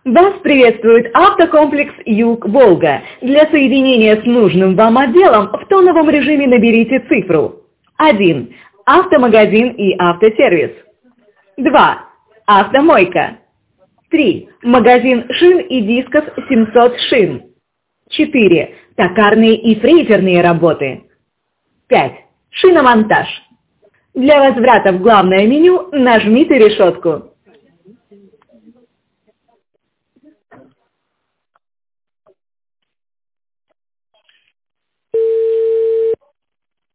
Вас приветствует автокомплекс «Юг-Волга». Для соединения с нужным вам отделом в тоновом режиме наберите цифру 1. Автомагазин и автосервис. 2. Автомойка. 3. Магазин шин и дисков 700 шин. 4. Токарные и фрезерные работы. 5. Шиномонтаж. Для возврата в главное меню нажмите решетку.